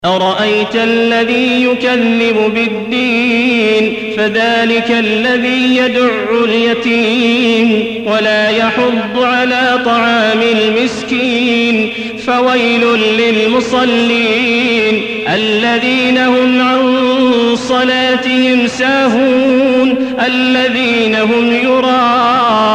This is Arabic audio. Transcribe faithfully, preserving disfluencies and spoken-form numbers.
أرأيت الذي يكذب بالدين فذلك الذي يدع اليتيم ولا يحض على طعام المسكين فويل للمصلين الذين هم عن صلاتهم ساهون الذين هم يراءون